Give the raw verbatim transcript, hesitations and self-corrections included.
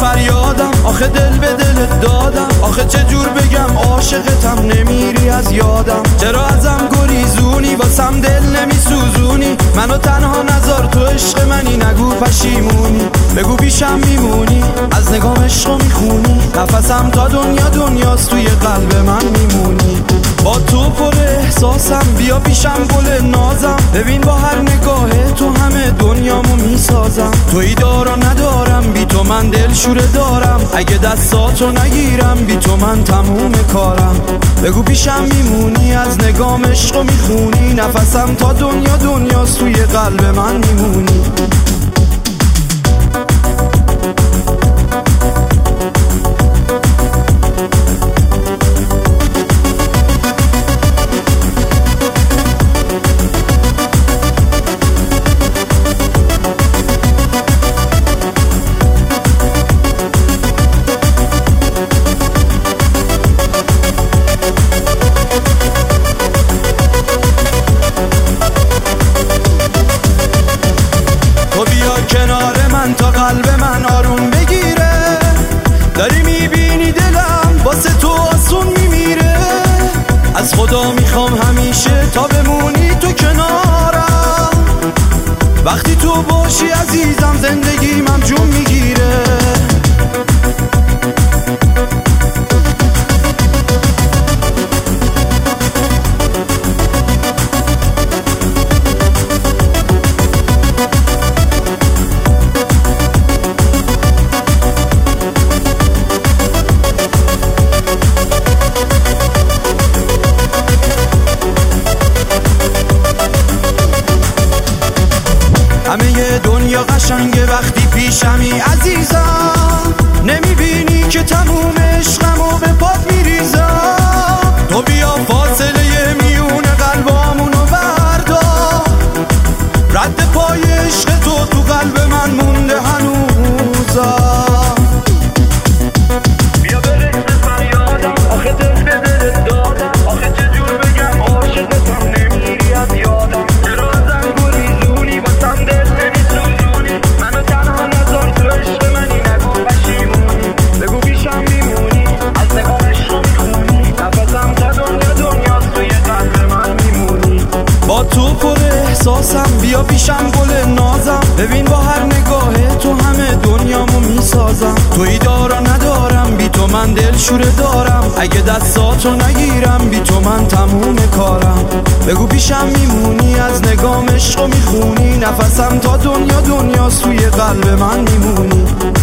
فریادم، آخه دل به دلت دادم، آخه چه جور بگم عاشقتم نمیری از یادم. چرا ازم گریزونی واسم دل نمیسوزونی، منو تنها نذار تو عشق منی، نگو پشیمونی، بگو پیشم میمونی، از نگام عشقو میخونی، نفسم تا دنیا دنیاست توی قلب من میمونی. با تو پر احساسم، بیا پیشم گل نازم، ببین با هر نگاه تو همه دنیامو میسازم. تویی دارا ندارم، بی تو من دل شوره دارم، اگه دستاتو نگیرم بی تو من تموم کارم. بگو پیشم میمونی، از نگام عشقو میخونی، نفسم تا دنیا دنیاست توی قلب من میمونی. تو بیا کنار من تا قلب من آروم بگیره، داری میبینی دلم واسه تو آسون میمیره. از خدا میخوام همیشه تا بمونی تو کنارم، وقتی تو باشی عزیزم زندگی من جون میگیره. همه دنیا قشنگه وقتی پیشمی عزیزم، نمیبینی که تموم عشقمو به پات میریزم. تو بیا فاصله میون قلبامونو بردار، رد پای عشق تو تو قلب من مونده هنوزم. بیا برسه فریادم، آخه دل به دلت دادم، آخه چه جور بگم عاشقتم نمیری از یادم. چرا ازم گریزونی واسم دل نمیسوزونی، منو تنها نذار تو عشق منی، نگو پشیمونی، بگو پیشم میمونی، از نگام عشقو میخونی، نفسم تا دنیا دنیاست توی قلب من میمونی. با تو پر احساسم، بیا پیشم گل نازم، ببین با هر نگاه تو همه دنیامو میسازم. تویی دارا ندارم، بی تو من دل شوره دارم، اگه دستاتو نگیرم بی تو من تموم کارم. بگو پیشم میمونی، از نگام عشقو میخونی، نفسم تا دنیا دنیاست توی قلب من میمونی.